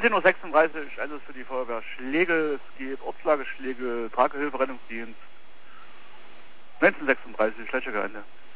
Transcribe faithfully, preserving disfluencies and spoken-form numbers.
zehn Uhr sechsunddreißig, Einsatz für die Feuerwehr Schlegel, es geht Ortslage Schlegel, Tragehilfe, Rettungsdienst. neunzehn Uhr sechsunddreißig, Schlechtgemeinde.